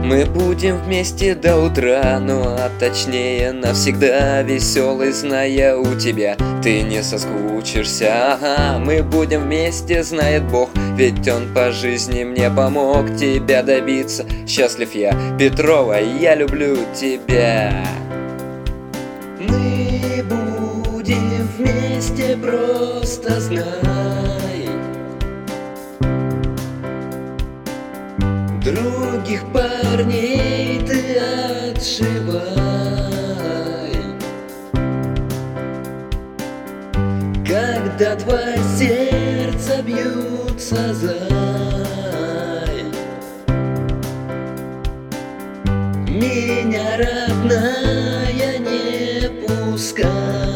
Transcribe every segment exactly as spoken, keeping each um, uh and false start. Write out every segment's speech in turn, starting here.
Мы будем вместе до утра, ну а точнее навсегда. Веселый, зная у тебя, ты не соскучишься. Ага, мы будем вместе, знает Бог, ведь Он по жизни мне помог тебя добиться. Счастлив я, Петрова, я люблю тебя. Мы будем вместе, просто знай. Других парней ты отшивай. Когда два сердца бьются, зай, меня, родная, не пускай.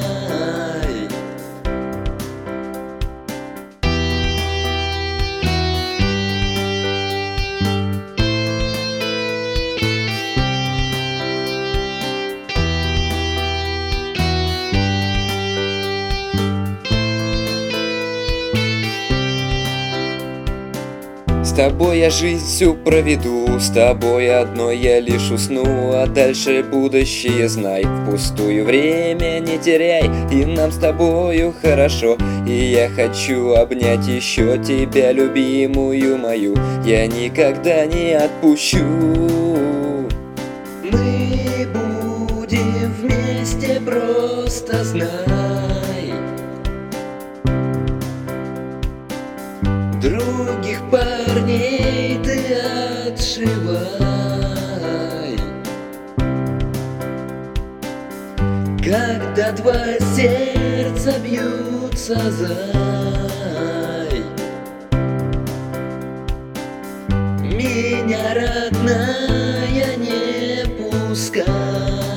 С тобой я жизнь всю проведу, с тобой одной я лишь усну, а дальше будущее знай. Впустую время не теряй, и нам с тобою хорошо. И я хочу обнять еще тебя, любимую мою, я никогда не отпущу. Мы будем вместе, просто знай. Других парней ты отшивай. Когда два сердца бьются, зай, меня, родная, не пускай.